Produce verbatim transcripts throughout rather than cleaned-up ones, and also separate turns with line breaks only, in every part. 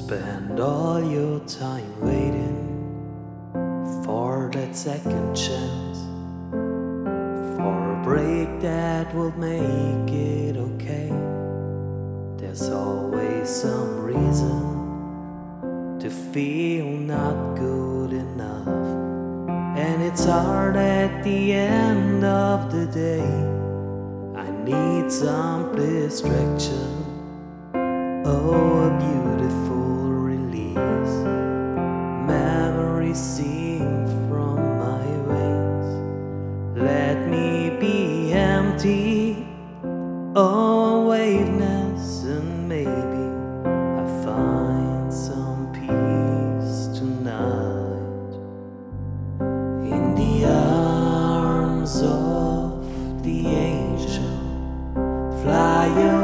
spend all your time waiting for that second chance, for a break that will make it okay. There's always some reason to feel not good enough, and it's hard at the end of the day. I need some distraction, oh, a beautiful release. Memories sing from my veins. Let me be empty, oh, waveness, and maybe I find some peace tonight. In the arms of the angel, fly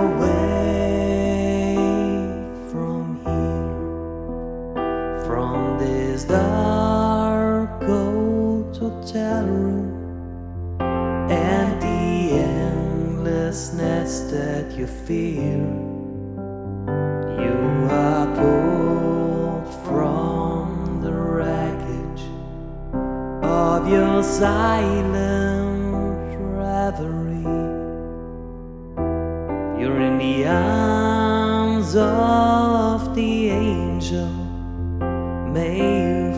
away from here, from this dark cold hotel room and the endlessness that you fear. You are pulled from the wreckage of your silent reverie. You're in the arms of the angel. May you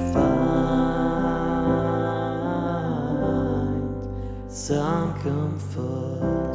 find some comfort.